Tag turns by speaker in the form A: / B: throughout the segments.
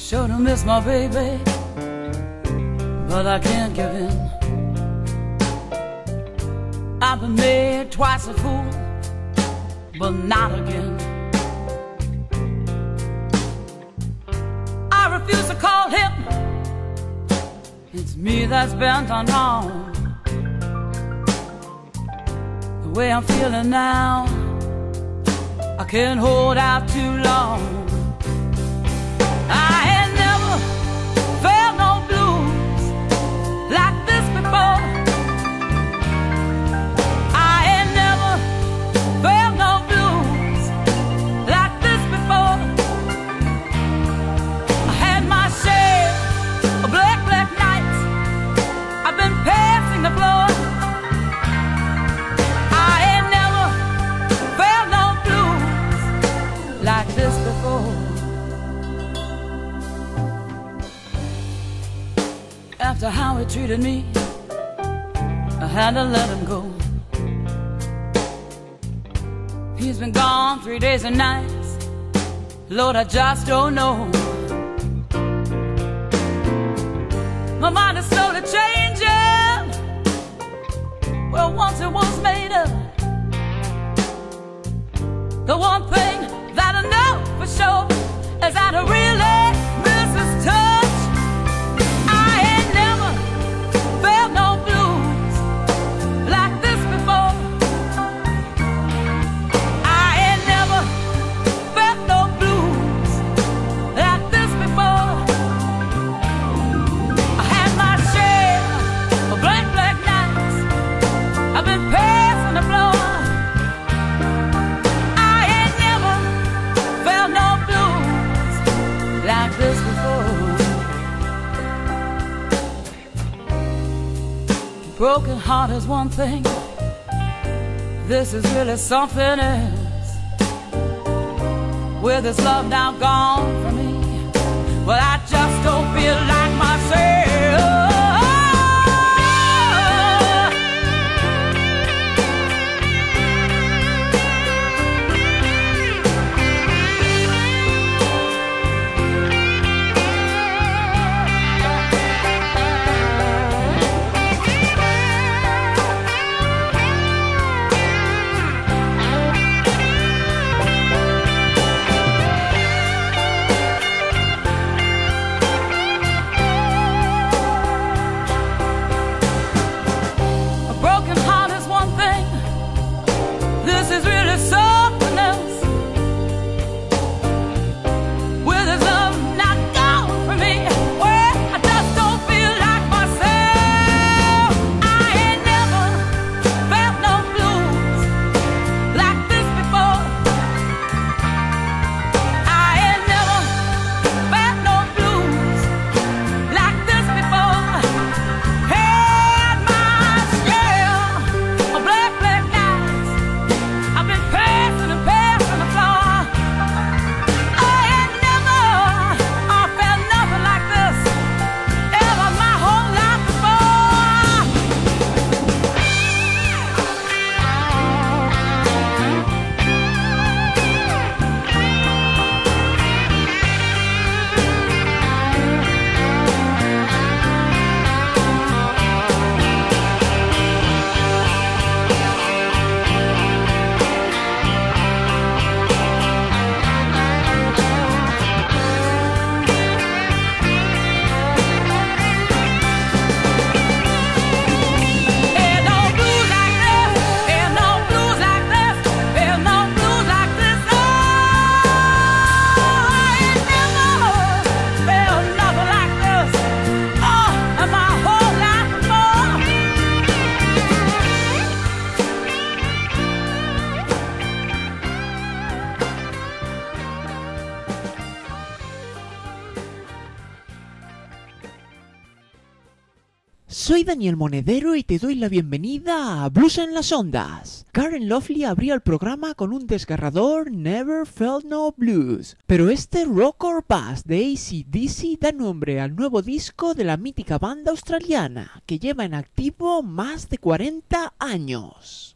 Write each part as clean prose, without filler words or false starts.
A: Sure to miss my baby, but I can't give in. I've been made twice a fool, but not again. I refuse to call him. It's me that's bent on wrong. The way I'm feeling now, I can't hold out too long. I ain't never felt no blues like this before. I ain't never felt no blues like this before. I had my share of black, black nights. I've been pacing the floor. I ain't never felt no blues like this before. After how he treated me, I had to let him go. He's been gone 3 days and nights. Lord, I just don't know. My mind is slowly changing. Well, once it was made up. The one thing that I know for sure is that I really miss his touch. I ain't never felt no blues like this before. I ain't never felt no blues like this before. I had my share of black, black nights. I've been pacing the floor. I ain't never felt no blues like this before. Broken heart is one thing. This is really something else. With this love now gone from me, well, I just don't feel like myself. A broken heart is one thing. This is really something else. With his love not gone from me, well, I just don't feel like myself. I ain't never felt no blues like this before. I ain't never felt no blues like this before. Had my share of black, black nights. I've been passing and passing the floor. I ain't never felt nothing like this ever my whole life before. Ain't no blues like this, ain't no blues like this, ain't no blues like this. Oh, I ain't never felt nothing like this. Oh, in my whole life before.
B: Soy Daniel Monedero y te doy la bienvenida a Blues en las Ondas. Karen Lovely abría el programa con un desgarrador Never Felt No Blues, pero este Rock or Bust de AC/DC da nombre al nuevo disco de la mítica banda australiana, que lleva en activo más de 40 años.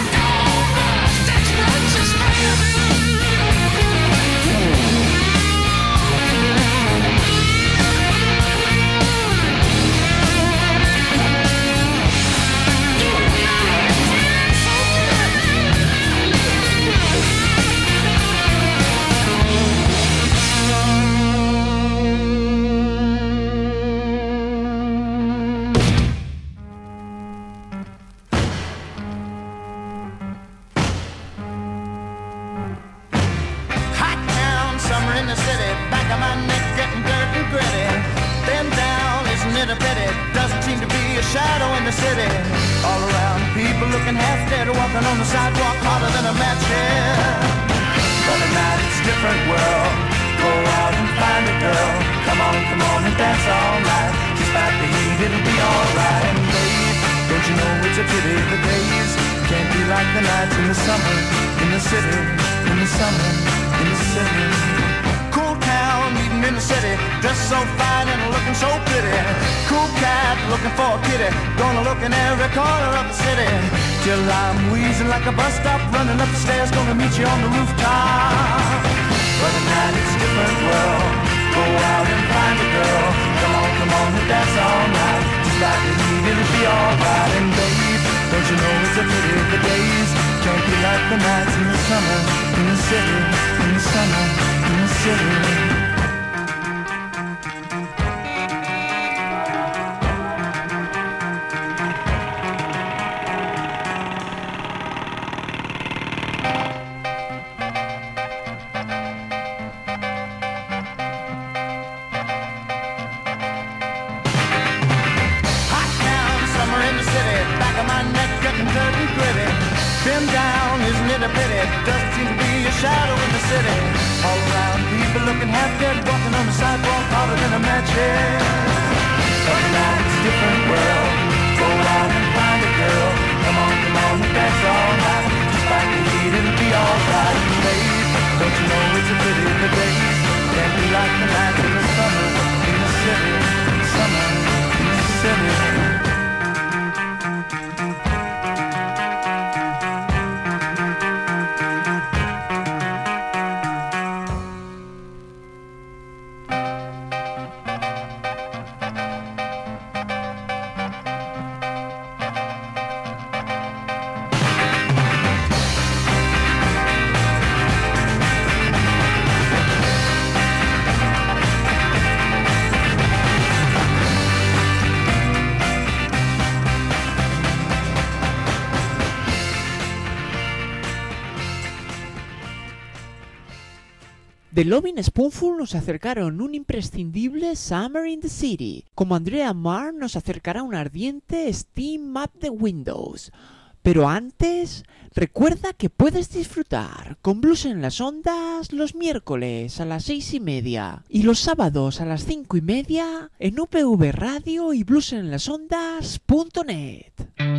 B: The Lovin' Spoonful nos acercaron un imprescindible Summer in the City, como Andrea Marr nos acercará un ardiente Steam Up the Windows. Pero antes, recuerda que puedes disfrutar con Blues en las Ondas los miércoles a las 6:30 y los sábados a las 5:30 en UPV Radio y bluesenlasondas.net.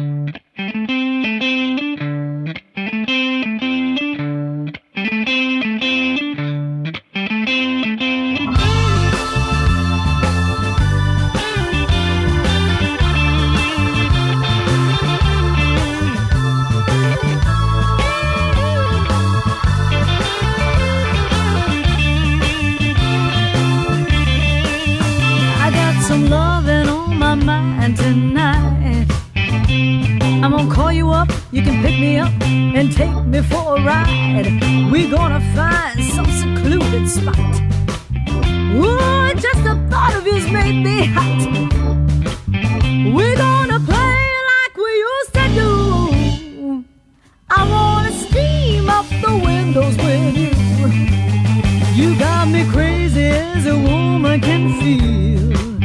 C: Tonight I'm gonna call you up, you can pick me up and take me for a ride. We're gonna find some secluded spot. Ooh, just the thought of you's made me hot. We're gonna play like we used to do. I wanna steam up the windows with you. You got me crazy as a woman can feel.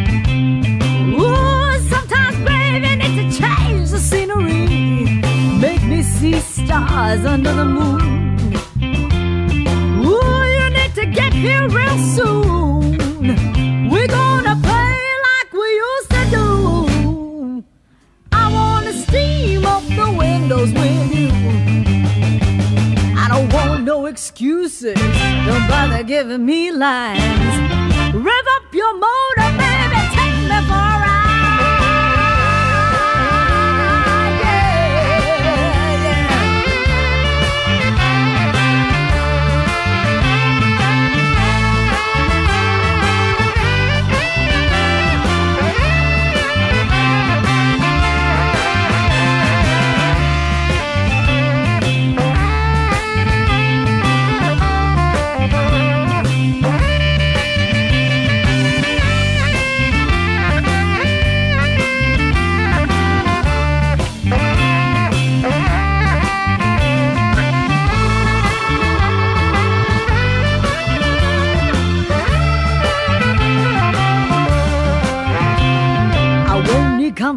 C: Change the scenery, make me see stars under the moon. Ooh, you need to get here real soon. We're gonna play like we used to do. I wanna steam up the windows with you. I don't want no excuses, don't bother giving me lines. Rev up your motor, baby, take me for a ride.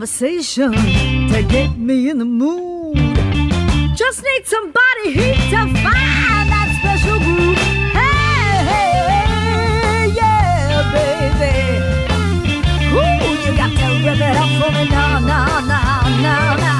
C: conversation to get me in the mood. Just need somebody heat to find that special groove. Hey, hey, yeah, baby. Ooh, you got to rip it up for me now, now, now, now, now.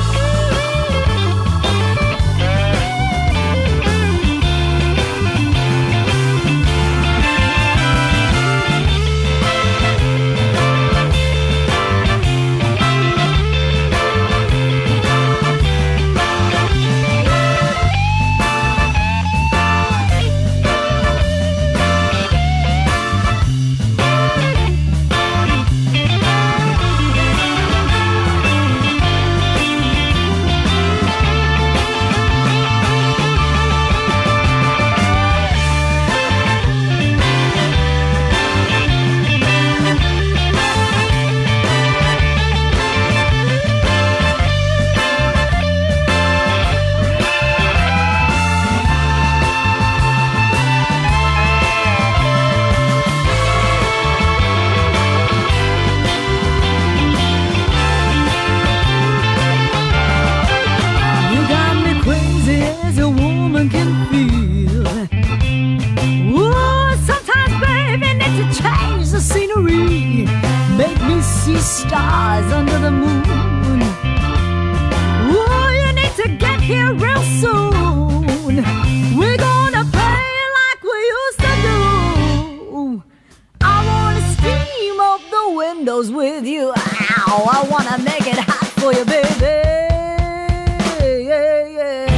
C: Stars under the moon. Ooh, you need to get here real soon. We're gonna play like we used to do. I wanna steam up the windows with you. Ow, I wanna make it hot for you, baby. Yeah, yeah.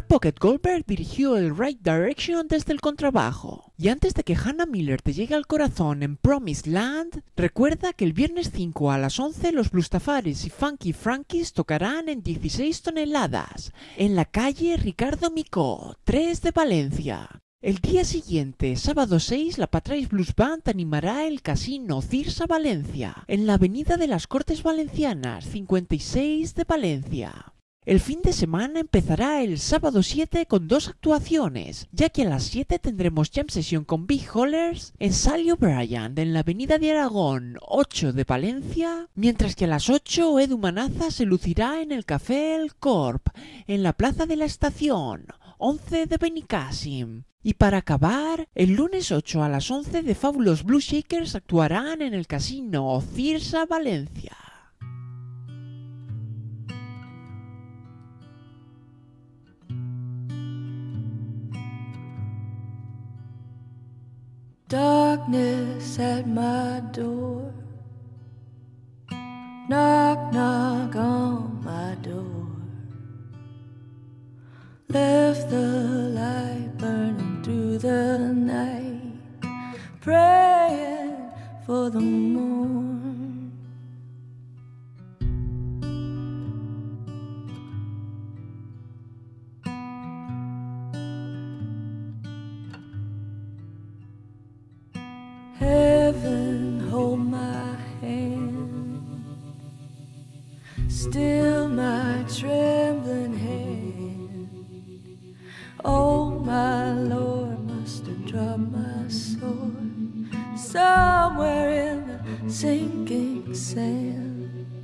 B: Pocket Goldberg dirigió el Right Direction desde el contrabajo. Y antes de que Hannah Miller te llegue al corazón en Promised Land, recuerda que el viernes 5 a las 11 los Bluestafaris y Funky Frankies tocarán en 16 toneladas, en la calle Ricardo Micó, 3 de Valencia. El día siguiente, sábado 6, la Patrais Blues Band animará el Casino Cirsa Valencia, en la avenida de las Cortes Valencianas, 56 de Valencia. El fin de semana empezará el sábado 7 con 2 actuaciones, ya que a las 7 tendremos jam session con Big Hollers en Sally O'Brien en la avenida de Aragón 8 de Valencia, mientras que a las 8 Edu Manaza se lucirá en el Café El Corp, en la Plaza de la Estación 11 de Benicàssim. Y para acabar, el lunes 8 a las 11 The Fabulous Blues Shakers actuarán en el Casino Cirsa Valencia.
D: Darkness at my door. Knock, knock on my door. Left the light burning through the night, praying for the morn. Heaven, hold my hand, still my trembling hand. Oh, my Lord, must have dropped my sword somewhere in the sinking sand.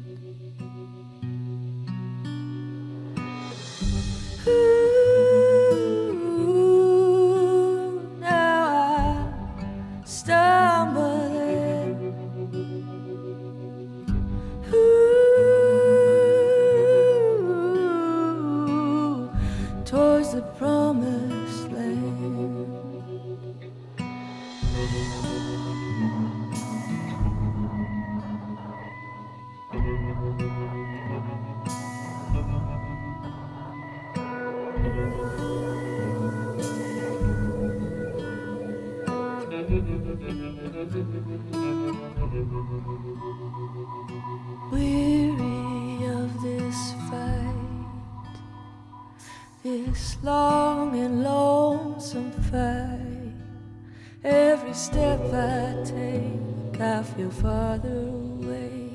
D: Weary of this fight, this long and lonesome fight. Every step I take, I feel farther away.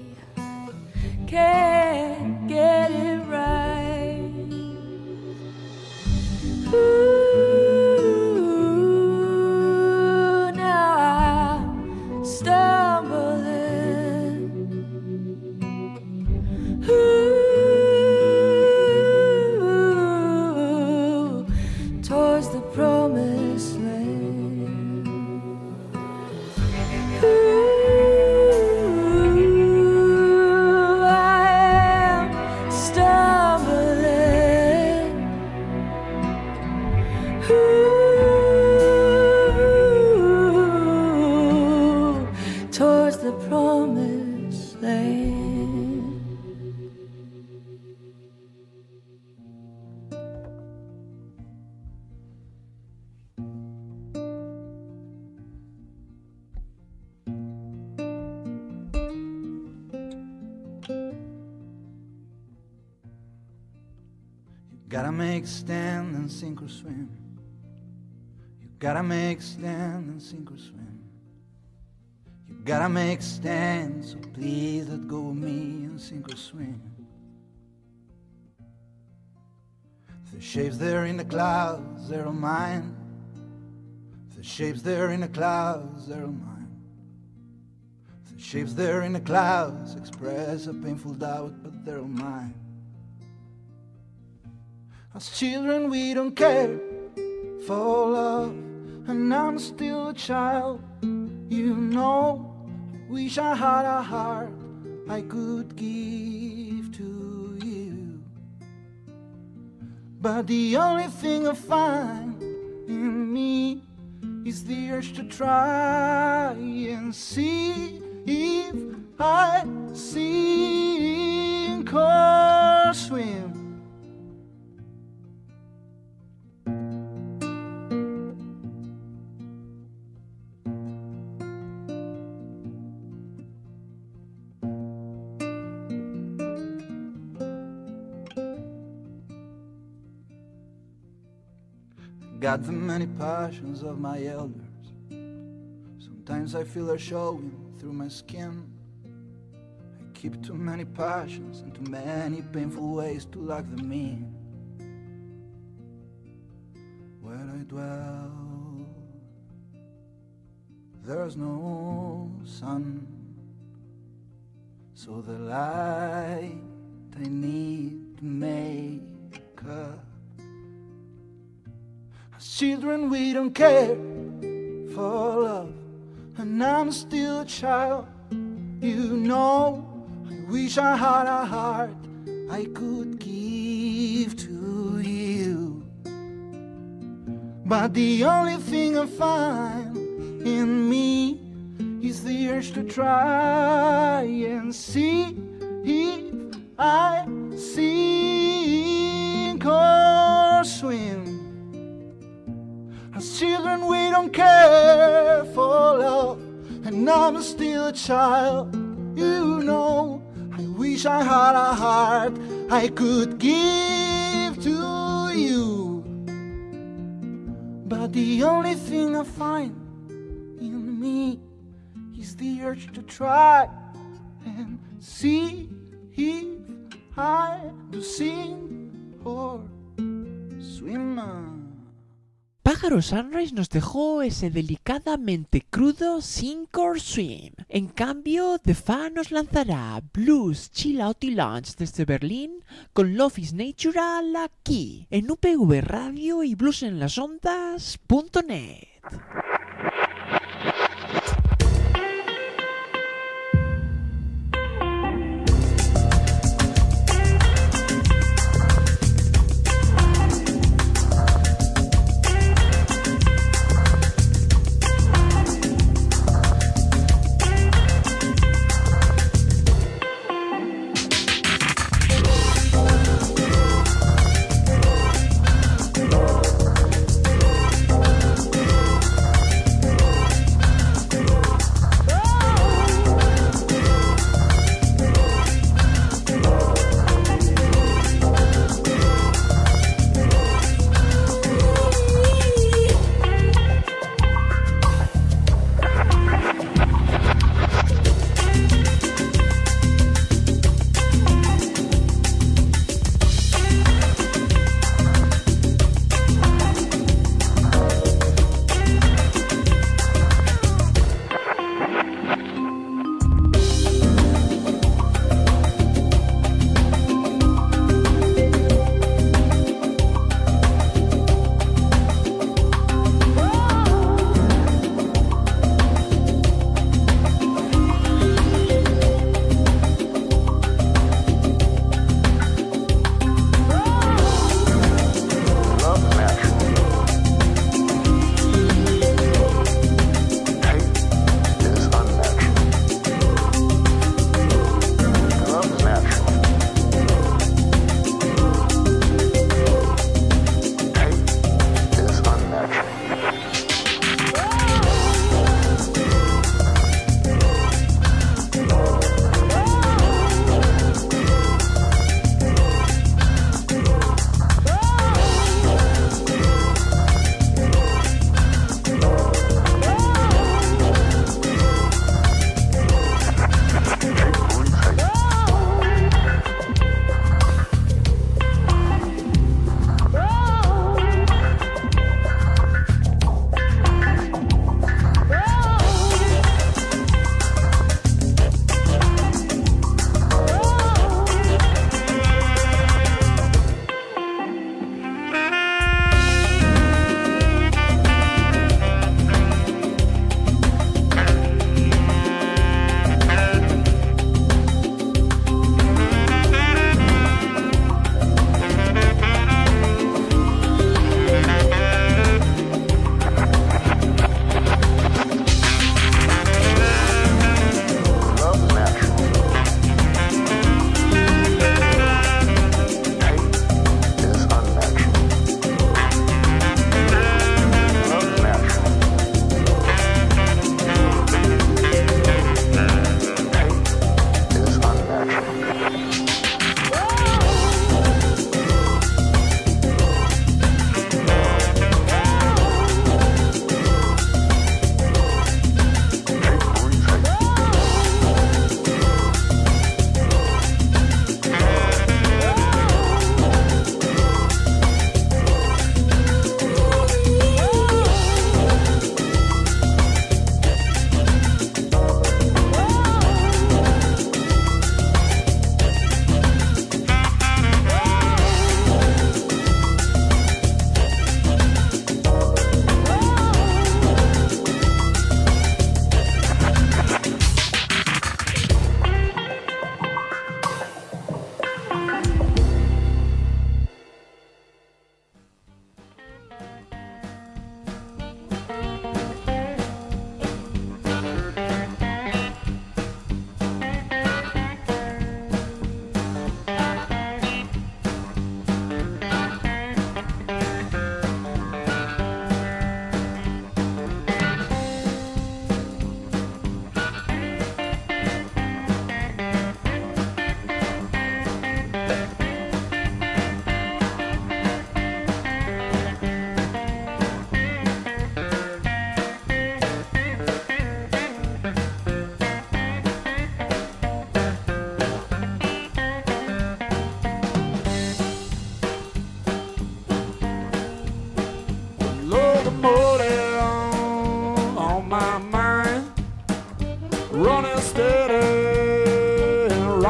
D: Can't get it right. Ooh.
E: Gotta make stand and sink or swim. You gotta make stand and sink or swim. You gotta make stand, so please let go of me and sink or swim. The shapes there in the clouds, they're all mine. The shapes there in the clouds, they're all mine. The shapes there in the clouds express a painful doubt, but they're all mine. As children we don't care for love, and I'm still a child. You know, wish I had a heart I could give to you. But the only thing I find in me is the urge to try and see if I sink or swim. got the many passions of my elders. Sometimes I feel her showing through my skin. I keep too many passions and too many painful ways to lock them in. Where I dwell, there's no sun, so the light I need to make up. As children we don't care for love, and I'm still a child. You know, I wish I had a heart I could give to you. But the only thing I find in me is the urge to try and see if I sink or swim. As children we don't care for love, and I'm still a child. You know, I wish I had a heart I could give to you. But the only thing I find in me is the urge to try and see if I do sink or swim.
B: Pájaro Sunrise nos dejó ese delicadamente crudo Sink or Swim. En cambio, The Fa nos lanzará Blues Chill Out y Lounge desde Berlín con Love is Natural aquí, en UPV Radio y bluesenlasondas.net.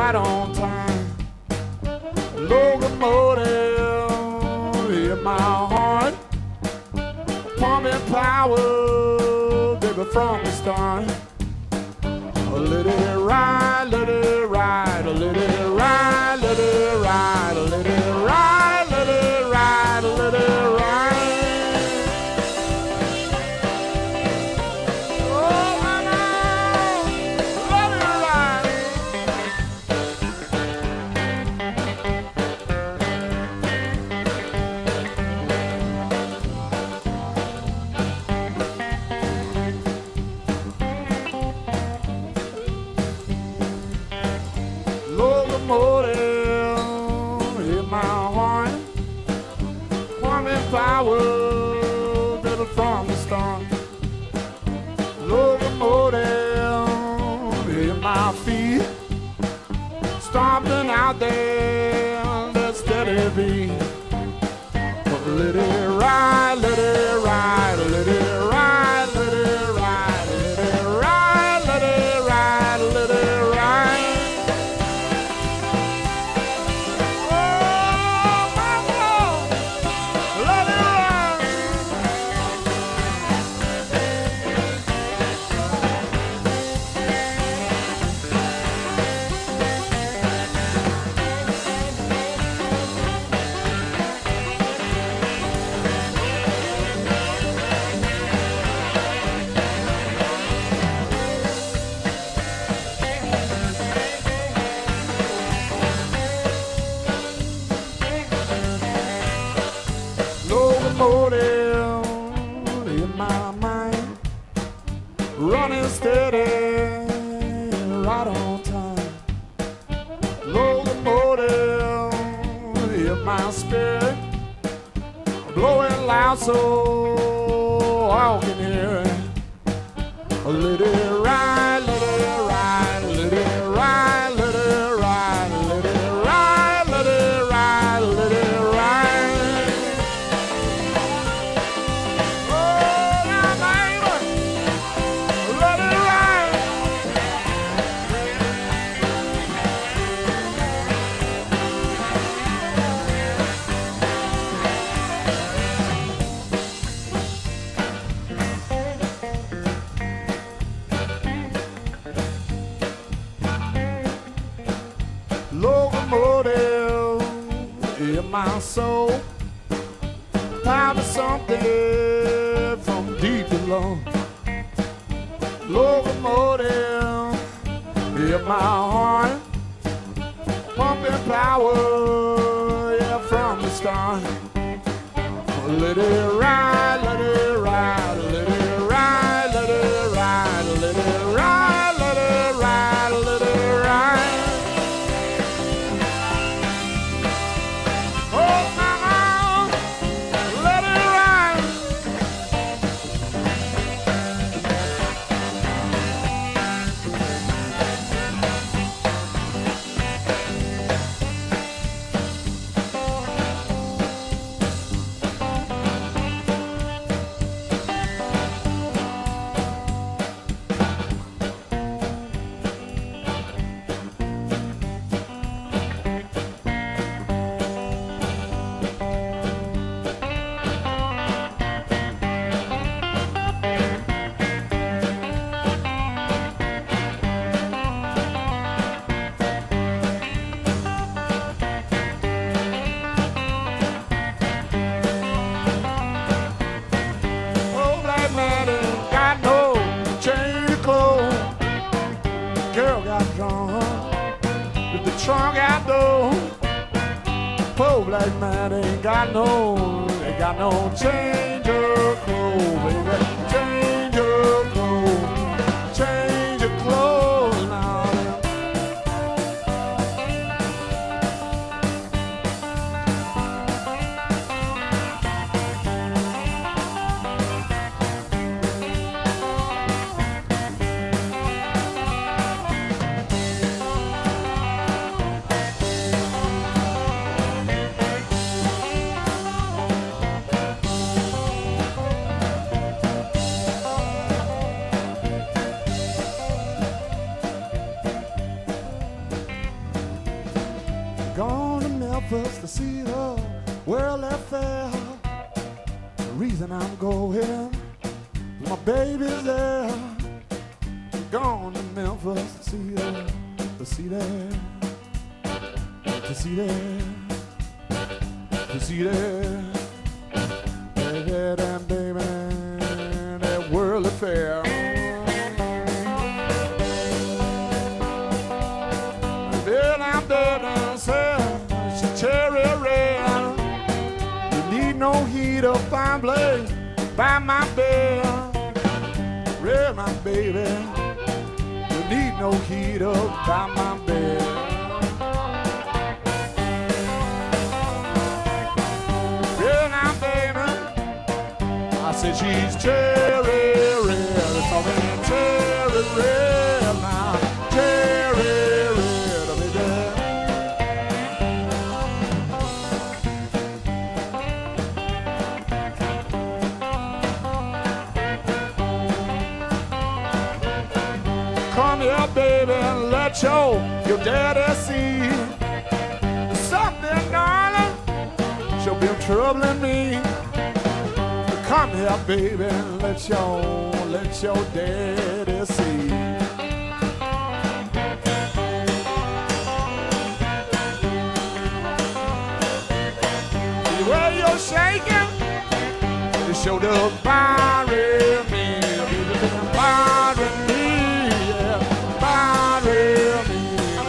F: right on time. Locomotive in my heart, pumping power, baby, from the start. Let it ride, let it ride, let it ride, let it ride, let it ride, let it ride, let it ride. Oh, mama, let it ride. Locomotive in my heart, pumping power, baby, from the start. Locomotive in my feet, stomping out there, that steady beat. Let it ride, let it ride, let it ride, let it ride, let it ride, let it ride, let it ride. Locomotive in my mind, running steady, right on time. Locomotive in my spirit, blowing loud so all can hear it. Let it ride, let it ride, let it ride, let it ride, let it ride, let it ride, let it ride. Locomotive in my soul, probably something from deep below. Locomotive in my heart, pumping power, yeah, from the start. Let it ride, let it ride, let it ride, let it ride, let it ride, let it ride, let it ride. Oh, mama, let it ride. Trunk out door. Poor black man ain't got no change of clothes, baby. Change of clothes, change of clothes now. Gone to Memphis to see the World Fair. The reason I'm going, my baby's there. Gone to Memphis to see her, to see that, to see that, to see that. Yeah, that baby, that World Affair. Then I'm dead and said, she's cherry red. You need no heat or fireplace by my bed. Red, my baby. You need no heat up by my bed. Red, my baby. I said she's cherry red. It's all in cherry red now. Cherry red, baby. Come here, baby, and let your daddy see something, darling. She'll be troubling me. Come here, baby, and let your daddy see. The way you're shaking, you showed up bothering me, bothering me, yeah, bothering me.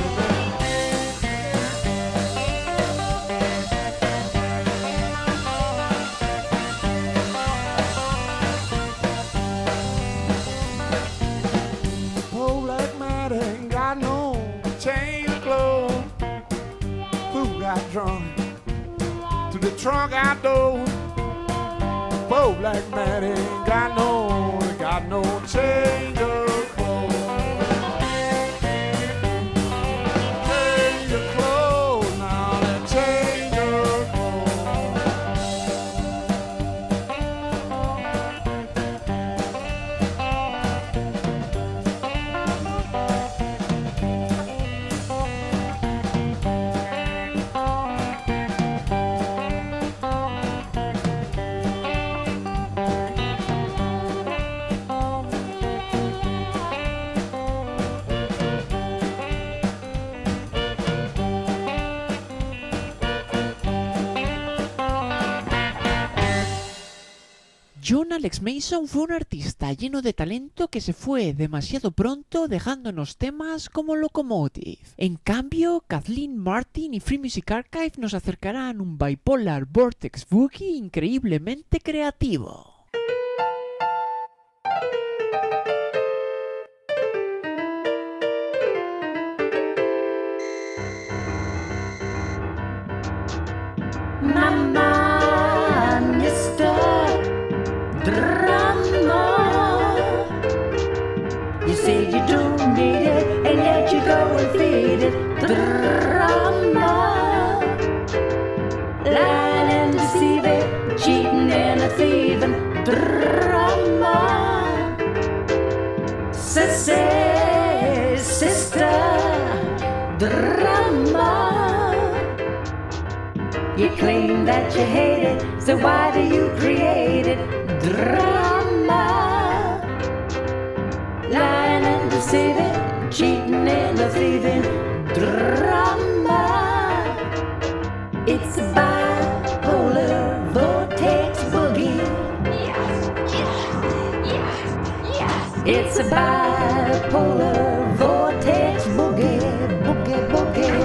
F: Poor black man ain't got no change of clothes. Food got drunk to the trunk outdoors. Poor black man ain't got no change of clothes. Change of clothes now, that change of
B: John Alex Mason fue un artista lleno de talento que se fue demasiado pronto dejándonos temas como Locomotive. En cambio, Kathleen Martin y Free Music Archive nos acercarán un bipolar vortex boogie increíblemente creativo.
C: Mama, Mr. Drummer, you say you don't need it, and yet you go and feed it. Drummer, lying and deceiving, cheating and a thieving. Drummer, sissy, sister. Drummer, you claim that you hate it, so why do you create it? Drama, lying and deceiving, cheating and thieving. Drama, it's a bipolar vortex boogie. It's a bipolar vortex boogie, boogie, boogie.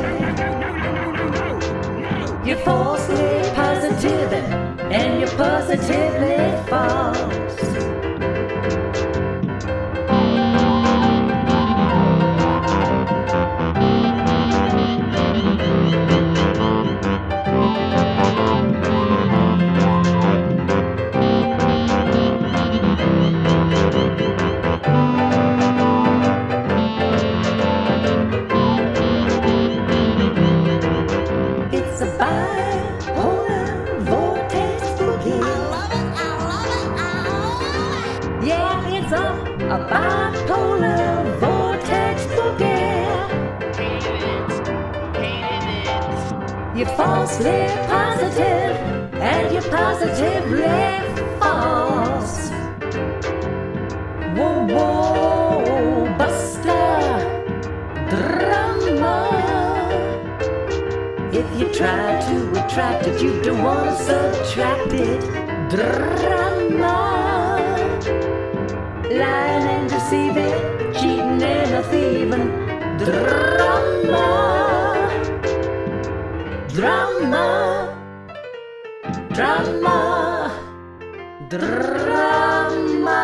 C: You're falsely positive and you're positively false. It's a bipolar vortex boogie. Yeah, it's a bipolar vortex boogie. You're falsely positive, and you're positively false. Whoa, whoa, Buster, drama. If you try to attract it, you don't want to subtract it. Drama. Lying and deceiving, cheating and thieving. Drama. Drama. Drama. Drama.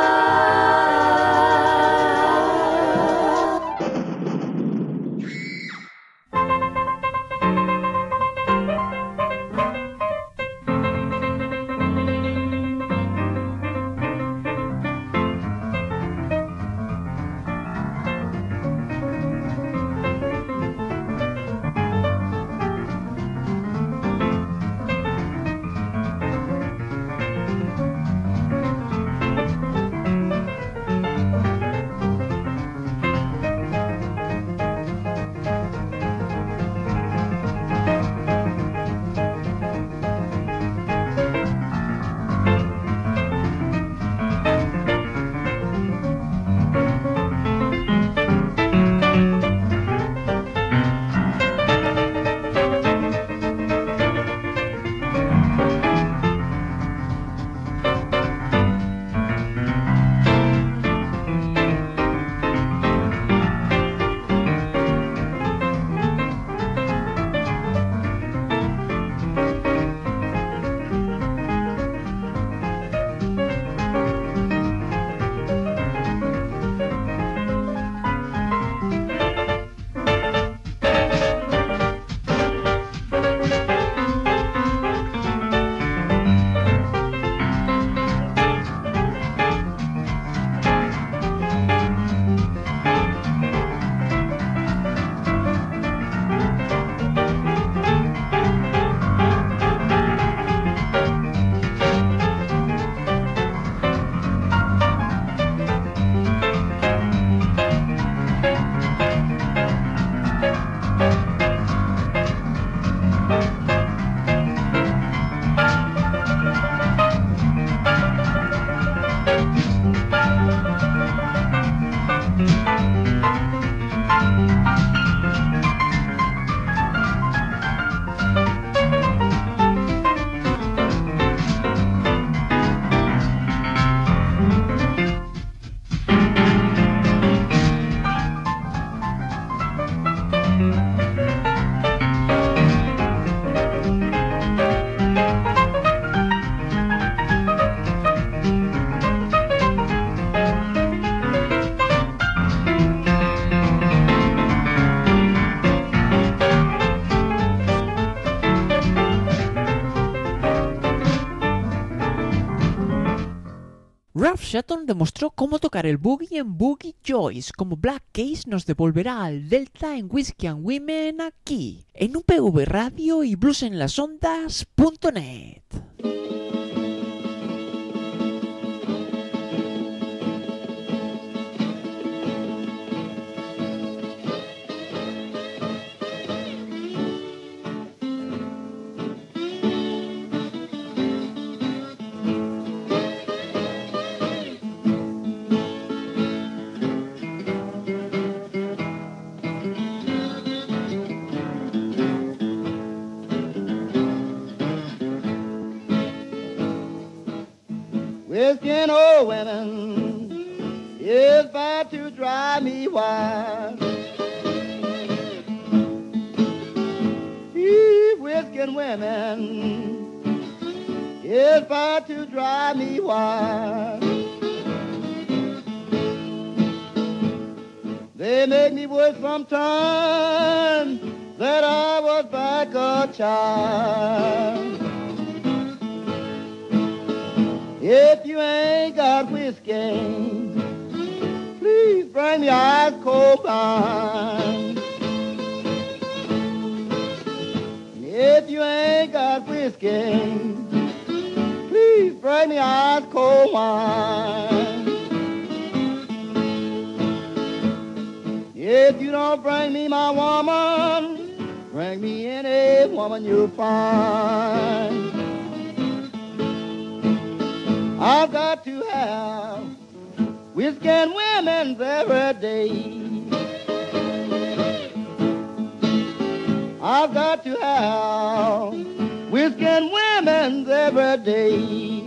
B: Ralph Shelton demostró cómo tocar el boogie en Boogie Joyce, como Black Case nos devolverá al Delta en Whiskey and Women aquí, en UPV Radio y bluesenlasondas.net.
G: Whiskey and old women is bad to drive me wild. Whiskey and women is bad to drive me wild. They make me wish sometimes that I was back a child. If you ain't got whiskey, please bring me ice cold wine. If you ain't got whiskey, please bring me ice cold wine. If you don't bring me my woman, Bring me any woman you find. I've got to have whiskey and women every day. I've got to have whiskey and women every day.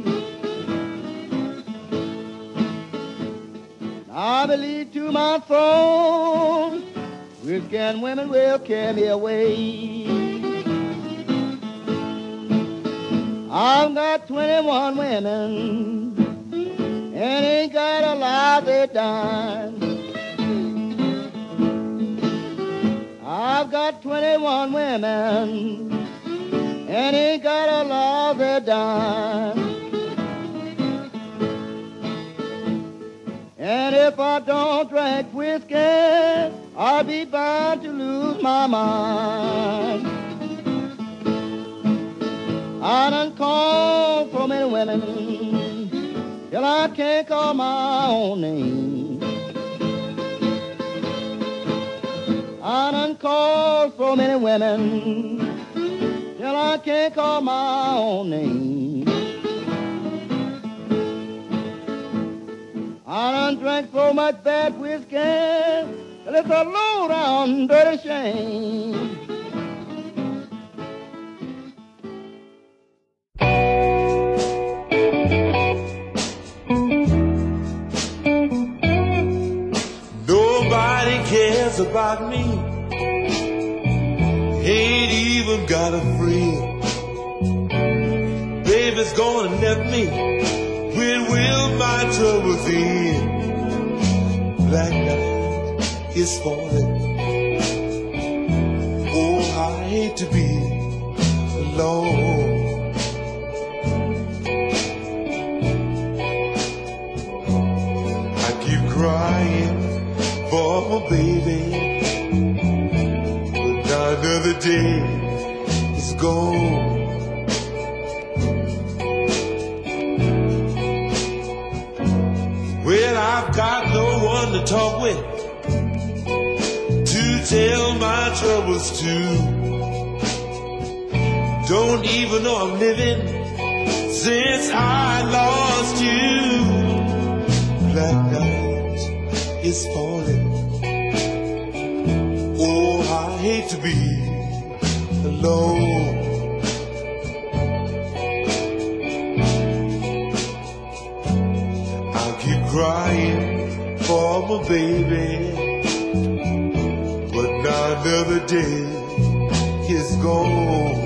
G: I believe to my soul, whiskey and women will carry me away. I've got 21 women and ain't got a lousy dime. I've got 21 women and ain't got a lousy dime. And if I don't drink whiskey, I'll be bound to lose my mind. I done called so many women till I can't call my own name. I done called so many women till I can't call my own name. I done drank so much bad whiskey that it's a low-down dirty shame.
H: Nobody cares about me. Ain't even got a friend. Baby's gonna let me. When will my troubles end? Black night is falling. Oh, I hate to be alone. I keep crying for my baby, but now another day is gone. Well, I've got no one to talk with, to tell my troubles to. Don't even know I'm living since I lost you. Black night is falling. Oh, I hate to be alone. Crying for my baby, but now another day is gone.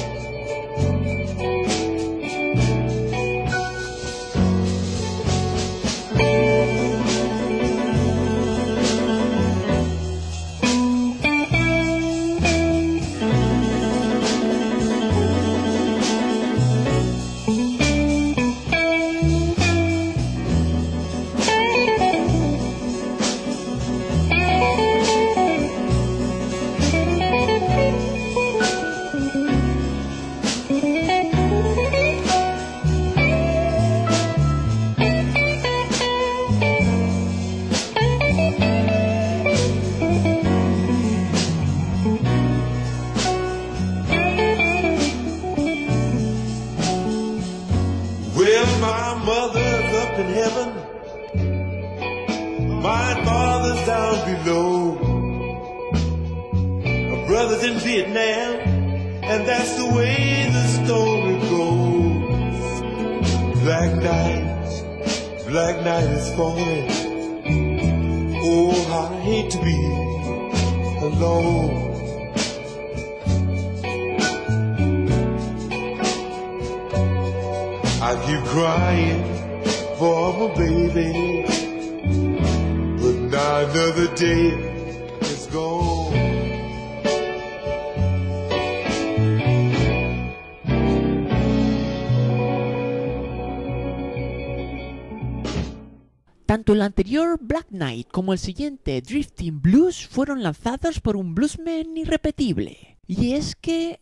B: Tanto el anterior Black Knight como el siguiente Drifting Blues fueron lanzados por un bluesman irrepetible. Y es que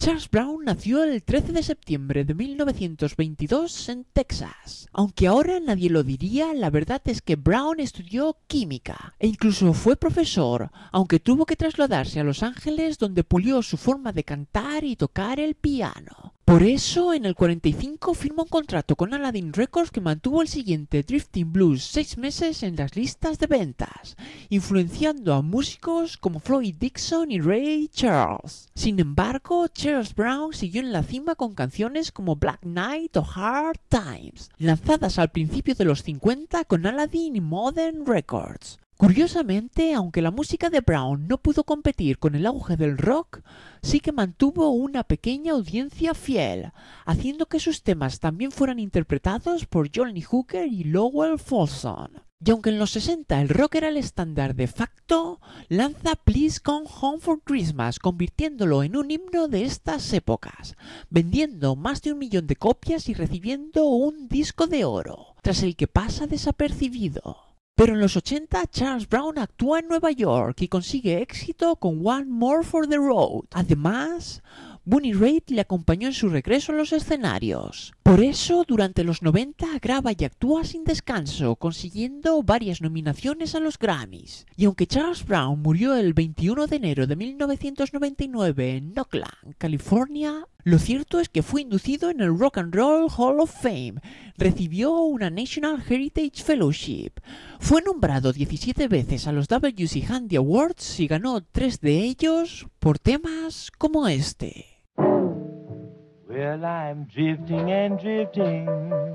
B: Charles Brown nació el 13 de septiembre de 1922 en Texas. Aunque ahora nadie lo diría, la verdad es que Brown estudió química e incluso fue profesor, aunque tuvo que trasladarse a Los Ángeles donde pulió su forma de cantar y tocar el piano. Por eso, en el 45 firmó un contrato con Aladdin Records que mantuvo el siguiente Drifting Blues 6 meses en las listas de ventas, influenciando a músicos como Floyd Dixon y Ray Charles. Sin embargo, Charles Brown siguió en la cima con canciones como Black Knight o Hard Times, lanzadas al principio de los 50 con Aladdin y Modern Records. Curiosamente, aunque la música de Brown no pudo competir con el auge del rock, sí que mantuvo una pequeña audiencia fiel, haciendo que sus temas también fueran interpretados por Johnny Hooker y Lowell Fulson. Y aunque en los 60 el rock era el estándar de facto, lanza Please Come Home for Christmas, convirtiéndolo en un himno de estas épocas, vendiendo más de 1 millón de copias y recibiendo un disco de oro, tras el que pasa desapercibido. Pero en los 80 Charles Brown actúa en Nueva York y consigue éxito con One More for the Road. Además, Bonnie Raitt le acompañó en su regreso a los escenarios. Por eso, durante los 90 graba y actúa sin descanso, consiguiendo varias nominaciones a los Grammys. Y aunque Charles Brown murió el 21 de enero de 1999 en Oakland, California, lo cierto es que fue inducido en el Rock and Roll Hall of Fame, recibió una National Heritage Fellowship, fue nombrado 17 veces a los WC Handy Awards y ganó 3 de ellos por temas como este.
I: Well, I'm drifting and drifting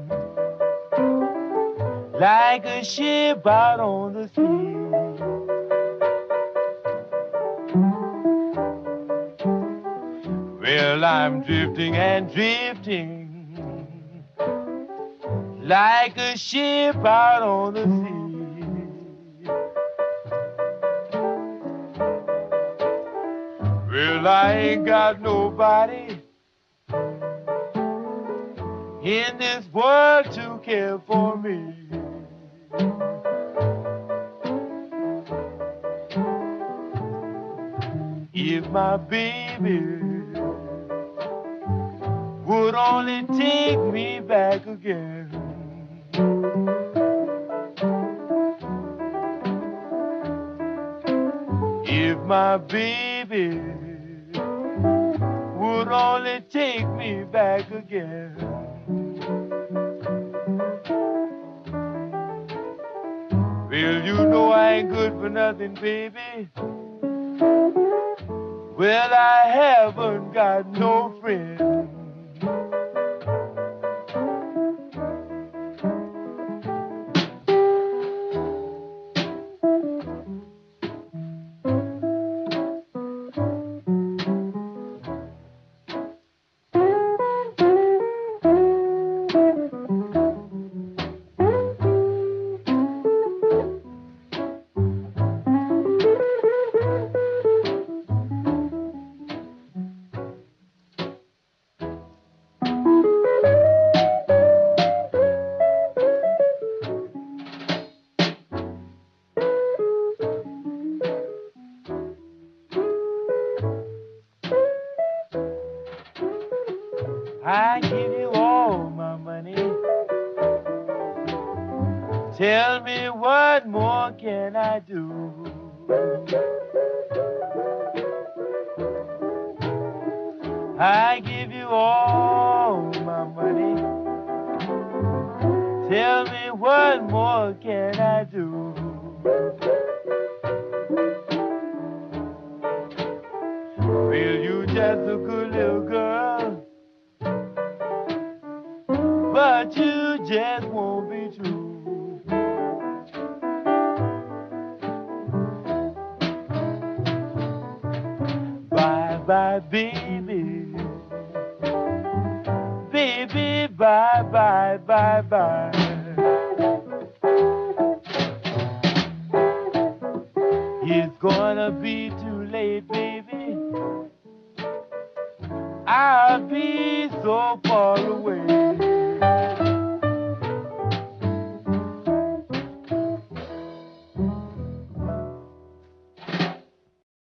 I: like a ship out on the sea. Well, I'm drifting and drifting like a ship out on the sea. Well, I ain't got nobody in this world to care for me. If my baby would only take me back again. If my baby would only take me back again. Well, you know I ain't good for nothing, baby. Well, I haven't got no friend. I give you all my money. Tell me what more can I do? I give you all my money. Tell me what more can I do? Well, you just a good little girl, but you just won't be true. Bye-bye, baby. Baby, bye-bye, bye-bye. It's gonna be too late, baby. I'll be so far away.